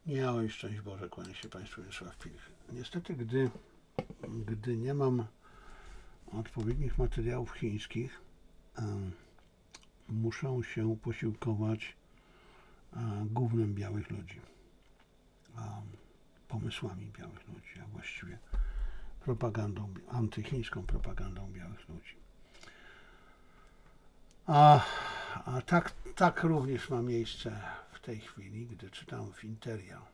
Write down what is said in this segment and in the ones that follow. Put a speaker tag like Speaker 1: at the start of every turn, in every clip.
Speaker 1: Miałem szczęść Boże, kłania się Państwu Wiesław Pilch. Niestety, gdy nie mam odpowiednich materiałów chińskich, muszę się posiłkować gównem białych ludzi, pomysłami białych ludzi, a właściwie propagandą, antychińską propagandą białych ludzi. A tak również ma miejsce w tej chwili, gdy czytam w Interia,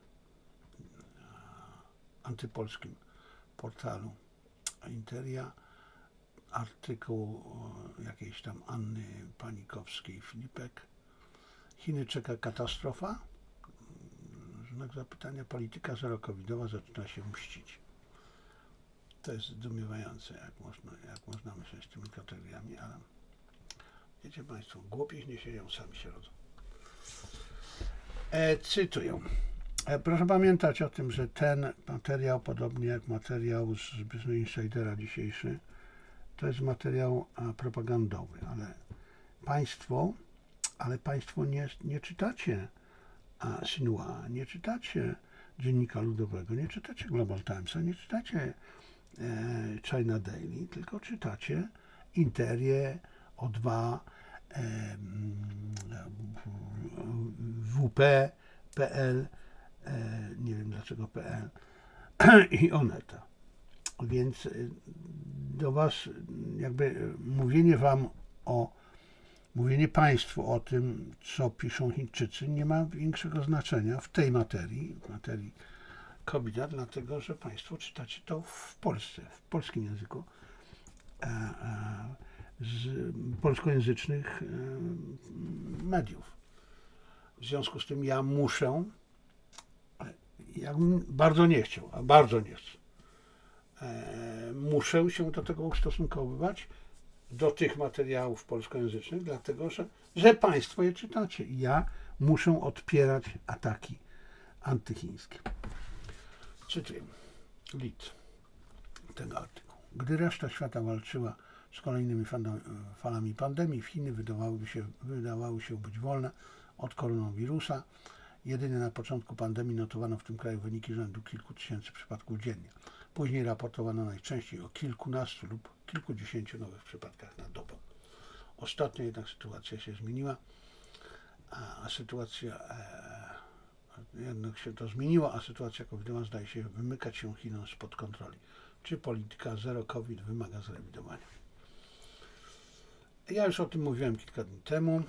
Speaker 1: antypolskim portalu Interia, artykuł jakiejś tam Anny Panikowskiej-Filipek. Chiny czeka katastrofa? Znak zapytania. Polityka zero-covidowa zaczyna się mścić. To jest zdumiewające, jak można myśleć z tymi kategoriami, ale wiecie Państwo, głupi nie siedzią, sami się rodzą. Cytuję. Proszę pamiętać o tym, że ten materiał, podobnie jak materiał z Business Insidera dzisiejszy, to jest materiał propagandowy, ale Państwo nie czytacie Xinhua, nie czytacie Dziennika Ludowego, nie czytacie Global Timesa, nie czytacie China Daily, tylko czytacie Interię, O2, WP.pl, nie wiem dlaczego PL i Oneta. Więc do Was jakby mówienie Państwu o tym, co piszą Chińczycy, nie ma większego znaczenia w tej materii COVID-a, dlatego że Państwo czytacie to w Polsce, w polskim języku, z polskojęzycznych mediów. W związku z tym ja muszę, jakbym bardzo nie chciał, a bardzo nie chcę, muszę się do tego ustosunkowywać, do tych materiałów polskojęzycznych, dlatego że Państwo je czytacie i ja muszę odpierać ataki antychińskie. Cytuję lit tego artykułu. Gdy reszta świata walczyła z kolejnymi falami pandemii, Chiny wydawały się być wolne od koronawirusa. Jedynie na początku pandemii notowano w tym kraju wyniki rzędu kilku tysięcy przypadków dziennie. Później raportowano najczęściej o kilkunastu lub kilkudziesięciu nowych przypadkach na dobę. Ostatnio jednak sytuacja się zmieniła, a sytuacja covidowa zdaje się wymykać się Chinom spod kontroli. Czy polityka zero COVID wymaga zrewidowania? Ja już o tym mówiłem kilka dni temu,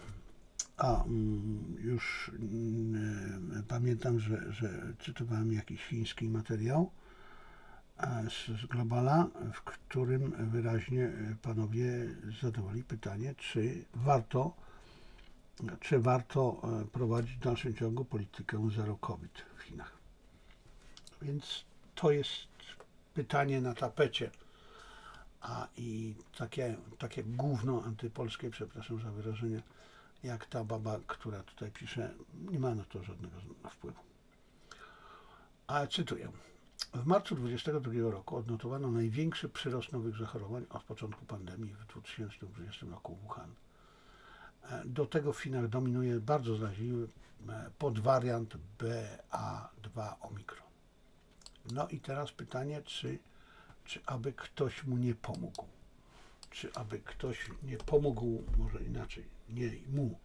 Speaker 1: już pamiętam, że cytowałem jakiś chiński materiał z Globala, w którym wyraźnie panowie zadawali pytanie, czy warto prowadzić w dalszym ciągu politykę zero COVID w Chinach. Więc to jest pytanie na tapecie. I takie gówno antypolskie, przepraszam za wyrażenie, jak ta baba, która tutaj pisze, nie ma na to żadnego wpływu. Ale cytuję. W marcu 2022 roku odnotowano największy przyrost nowych zachorowań od początku pandemii w 2020 roku w Wuhan. Do tego w Chinach dominuje bardzo zaraźliwy podwariant BA2 Omikron. No i teraz pytanie, czy aby ktoś mu nie pomógł? Czy aby ktoś nie pomógł, może inaczej, nie mu,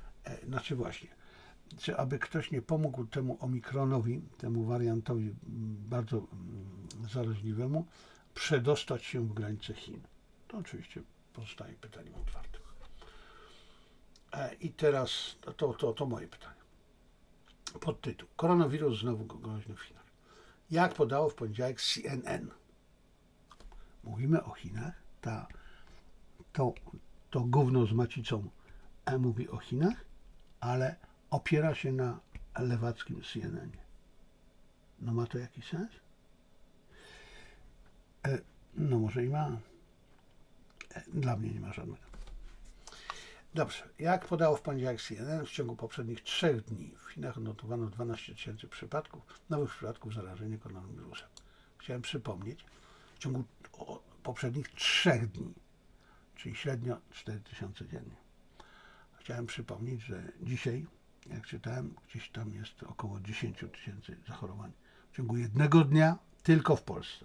Speaker 1: czy aby ktoś nie pomógł temu Omikronowi, temu wariantowi bardzo zaraźliwemu, przedostać się w granice Chin? To oczywiście pozostaje pytaniem otwartym. I teraz to moje pytanie. Podtytuł. Koronawirus znowu groźny w Chinach. Jak podało w poniedziałek CNN. Mówimy o Chinach, to gówno z macicą mówi o Chinach, ale opiera się na lewackim CNN. No ma to jakiś sens? No może i ma. Dla mnie nie ma żadnego. Dobrze, jak podało w poniedziałek CNN, w ciągu poprzednich 3 dni w Chinach odnotowano 12 000 nowych przypadków zarażenia koronawirusem. Chciałem przypomnieć, w ciągu poprzednich 3 dni, czyli średnio 4000 dziennie. Chciałem przypomnieć, że dzisiaj jak czytałem, gdzieś tam jest około 10 000 zachorowań w ciągu jednego dnia tylko w Polsce.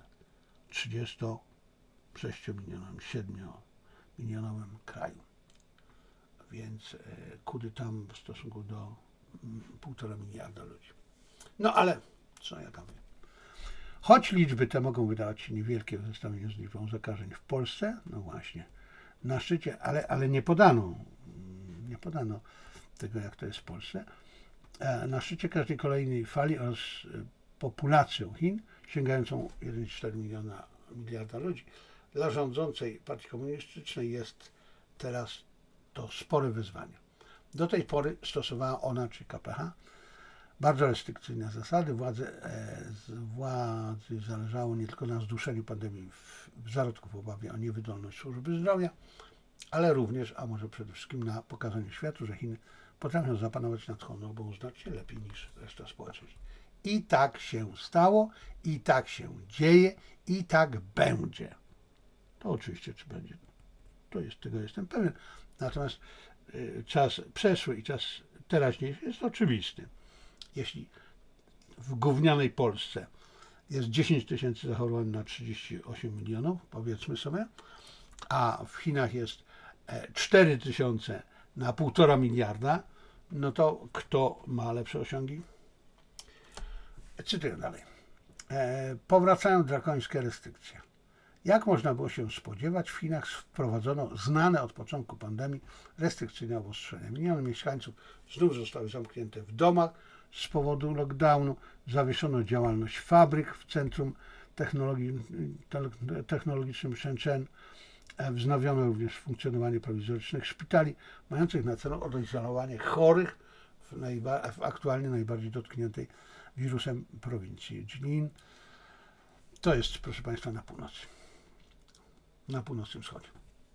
Speaker 1: 36-milionowym, 7-milionowym kraju. Więc kudy tam w stosunku do 1,5 miliarda ludzi. No ale co ja tam wiem. Choć liczby te mogą wydawać się niewielkie w zestawieniu z liczbą zakażeń w Polsce, no właśnie, na szczycie, ale nie podano tego, jak to jest w Polsce. Na szczycie każdej kolejnej fali oraz populacją Chin, sięgającą 1,4 miliarda ludzi, dla rządzącej partii komunistycznej jest teraz to spore wyzwanie. Do tej pory stosowała ona, czy KPH, bardzo restrykcyjne zasady. Władzy zależało nie tylko na zduszeniu pandemii w zarodku w obawie o niewydolność służby zdrowia, ale również, a może przede wszystkim na pokazaniu światu, że Chiny potrafią zapanować nad chorobą znacznie lepiej niż reszta społeczeństwa. I tak się stało, i tak się dzieje, i tak będzie. To oczywiście, czy będzie, tego jestem pewien. Natomiast czas przeszły i czas teraźniejszy jest oczywisty. Jeśli w gównianej Polsce jest 10 000 zachorowań na 38 milionów, powiedzmy sobie, a w Chinach jest 4 000 na 1,5 miliarda, no to kto ma lepsze osiągi? Cytuję dalej. Powracają drakońskie restrykcje. Jak można było się spodziewać, w Chinach wprowadzono znane od początku pandemii restrykcyjne obostrzenia. Miliony mieszkańców znów zostały zamknięte w domach z powodu lockdownu, zawieszono działalność fabryk w centrum technologicznym Shenzhen, wznowiono również funkcjonowanie prowizorycznych szpitali, mających na celu odizolowanie chorych w aktualnie najbardziej dotkniętej wirusem prowincji Jilin. To jest, proszę Państwa, na północy. Na północnym wschodzie.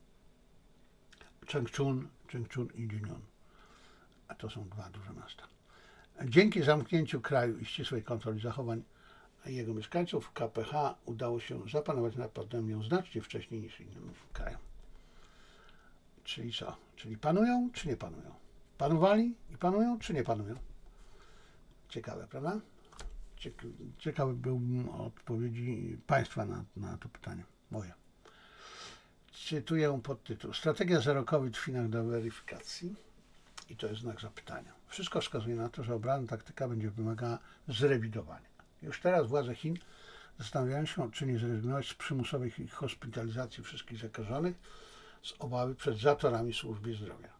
Speaker 1: Chengchun i Linyun. A to są dwa duże miasta. Dzięki zamknięciu kraju i ścisłej kontroli zachowań jego mieszkańców, KPH udało się zapanować nad pandemią znacznie wcześniej niż innym krajom. Czyli co? Czyli panują, czy nie panują? Panowali i panują, czy nie panują? Ciekawe, prawda? Ciekawy byłbym odpowiedzi Państwa na to pytanie. Moje. Cytuję podtytuł. Strategia zero COVID w Chinach do weryfikacji. I to jest znak zapytania. Wszystko wskazuje na to, że obrana taktyka będzie wymagała zrewidowania. Już teraz władze Chin zastanawiają się, czy nie zrezygnować z przymusowej hospitalizacji wszystkich zakażonych z obawy przed zatorami służby zdrowia.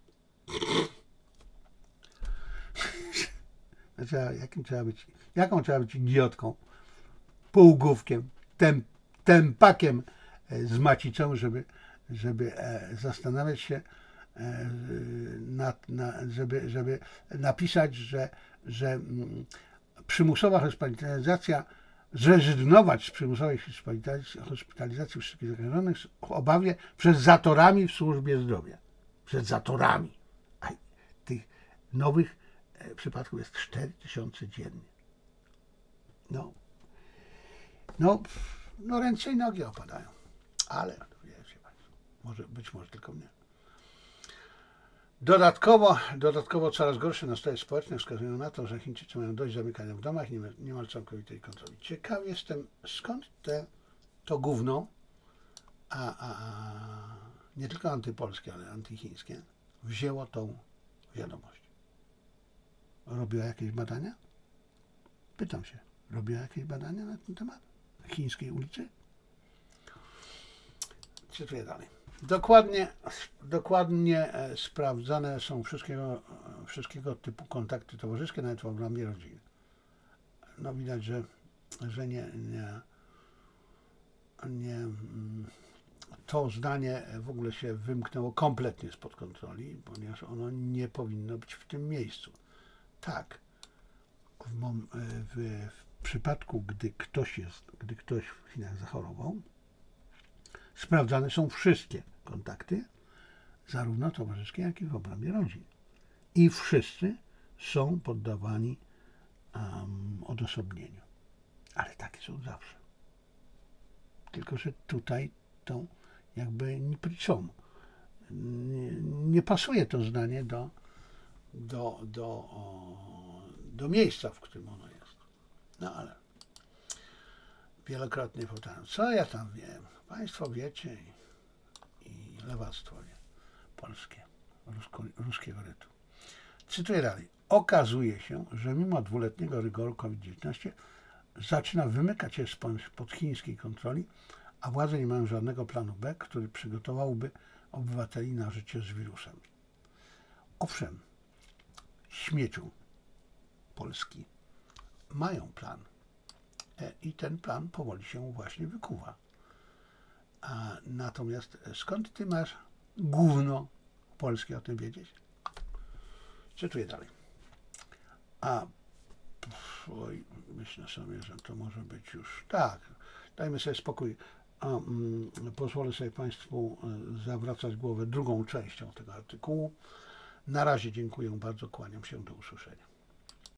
Speaker 1: Jaką trzeba być idiotką, półgłówkiem, tępakiem z macicą, żeby zastanawiać się, żeby napisać, że przymusowa hospitalizacja, zrezygnować z przymusowej hospitalizacji wszystkich zakażonych w obawie przed zatorami w służbie zdrowia. Przed zatorami. A tych nowych przypadków jest 4 000 dziennie. No ręce i nogi opadają. Ale wiecie Państwo, być może tylko mnie. Dodatkowo coraz gorsze nastroje społeczne wskazują na to, że Chińczycy mają dość zamykania w domach, niemal całkowitej kontroli. Ciekaw jestem, skąd to gówno, nie tylko antypolskie, ale antychińskie, wzięło tą wiadomość. Robiła jakieś badania? Pytam się, robiła jakieś badania na ten temat? Chińskiej ulicy? Cytuję dalej. Dokładnie sprawdzane są wszystkiego typu kontakty towarzyskie, nawet w obrębie rodziny. No widać, że to zdanie w ogóle się wymknęło kompletnie spod kontroli, ponieważ ono nie powinno być w tym miejscu. Tak, w przypadku, gdy ktoś w Chinach zachorował, sprawdzane są wszystkie kontakty, zarówno towarzyskie, jak i w obrębie rodzin. I wszyscy są poddawani odosobnieniu. Ale takie są zawsze. Tylko że tutaj to jakby nie pasuje to zdanie do miejsca, w którym ono jest. No ale wielokrotnie powtarzam, co ja tam wiem, państwo wiecie i lewactwo wie, polskie, ruskiego rytu. Cytuję dalej. Okazuje się, że mimo 2-letniego rygoru COVID-19 zaczyna wymykać się spod chińskiej kontroli, a władze nie mają żadnego planu B, który przygotowałby obywateli na życie z wirusem. Owszem, śmieciu Polski mają plan i ten plan powoli się właśnie wykuwa. Natomiast skąd ty masz gówno polskie o tym wiedzieć? Cytuję dalej. Myślę sobie, że to może być już tak. Dajmy sobie spokój. Pozwolę sobie Państwu zawracać głowę drugą częścią tego artykułu. Na razie dziękuję bardzo, kłaniam się, do usłyszenia.